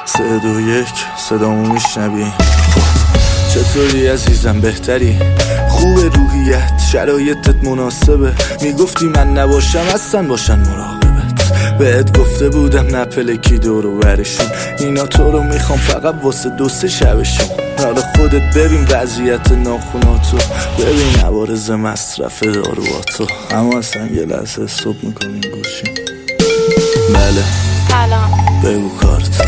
3 2 1 صدامو میشنوی؟ چطوری عزیزم؟ بهتری؟ خوبه روحیت؟ شرایطت مناسبه؟ میگفتی من نباشم اصلا باشن مراقبت. بهت گفته بودم نپلکی دورو برشون، اینا تو رو میخوام فقط واسه 2-3 شبشون. حالا خودت ببین وضعیت ناخوناتو، ببین عوارض مصرف دارواتو. اما اصلا یه لحظه صبح میکنیم گوشیم. بله سلام، بگو کارت.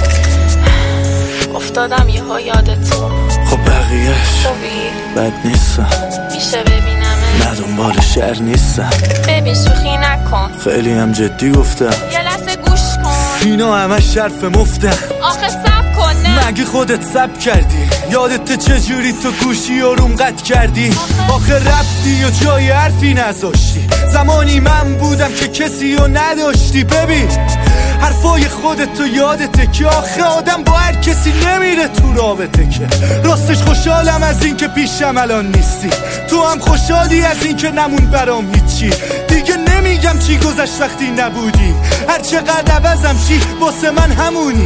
افتادم یه ها یادتو. خب بقیهش خوبی؟ بد نیستم، میشه ببینمه؟ نه دنبال شهر نیستم. ببین شوخی نکن، خیلی هم جدی گفتم. یه لحظه گوش کن، اینا همش شرف مفتم. آخه سب کن. نه مگه خودت سب کردی؟ یادت چجوری تو گوشی آروم قطع کردی؟ آخه رفتی و جای حرفی نذاشتی، زمانی من بودم که کسی رو نداشتی. ببین حرفای خودت تو یادته که آخه آدم با هر کسی نمیره تو رابطه. که راستش خوشحالم از این که پیشم الان نیستی، تو هم خوشحالی از این که نمون برام هیچی. دیگه نمیگم چی گذشت وقتی نبودی، هر چقدر عوضم چی واسه من همونی.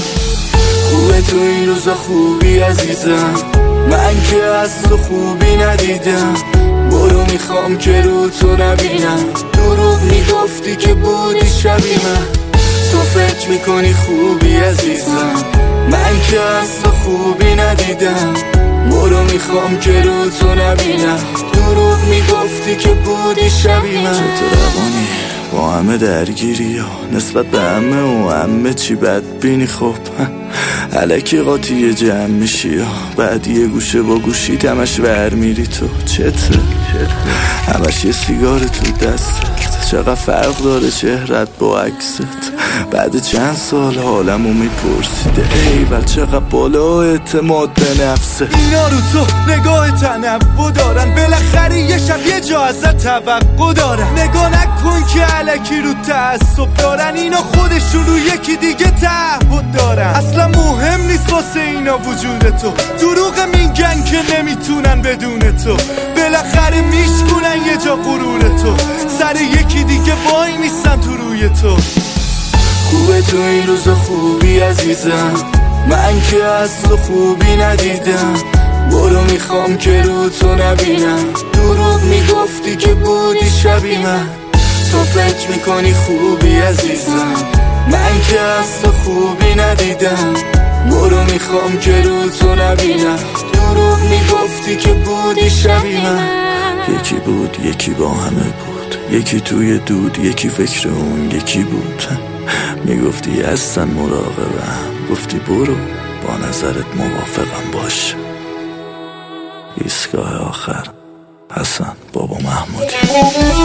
خوبه تو این روزا خوبی عزیزم، من که از تو خوبی ندیدم. برو میخوام که رو تو نبینم، دروغ میگفتی که بودی شبیه من. تو فکر میکنی خوبی عزیزم، من که از تو خوبی ندیدم. برو میخوام که رو تو نبینم، دروغ میگفتی که بودی شبیه من. چطور روانی با همه درگیری ها نسبت به همه و همه چی بدبینی؟ خب الکی قاطی جمع میشی، بعد یه گوشه با گوشی همش ور میری. تو چته؟ همش یه سیگار تو دستت، چقدر فرق داره چهرت با عکست. بعد چند سال حالمو میپرسیده ایول چقدر بالا اعتماد به نفسه. اینا رو تو نگاه تنوع دارن، بالاخره یه شب یه جا ازت توقع دارن. نگاه نکن که الکی رو تعصب دارن، اینا خودشون رو یکی دیگه تعهد دارن. اصلا مهم نیست واسه اینا وجود تو، دروغ میگن که نمیتونن بدون تو. بالاخره میشکنن یه جا غرور تو، سر یکی دیگه وای میستن تو روی تو. خوبه تو این روزا خوبی عزیزم، من که از تو خوبی ندیدم. برو میخوام که رو تو نبینم، دروغ میگفتی که بودی شبیه من. تو فکر میکنی خوبی عزیزم، من که از تو خوبی ندیدم. برو میخوام که رو تو نبینم، دروغ میگفتی که بودی شبیه من. یکی بود یکی با همه بود، یکی توی دود یکی فکر اون یکی بود. میگفتی هستن مراقبم، گفتی برو با نظرت موافقم باش. ایستگاه آخر حسن بابا محمودی.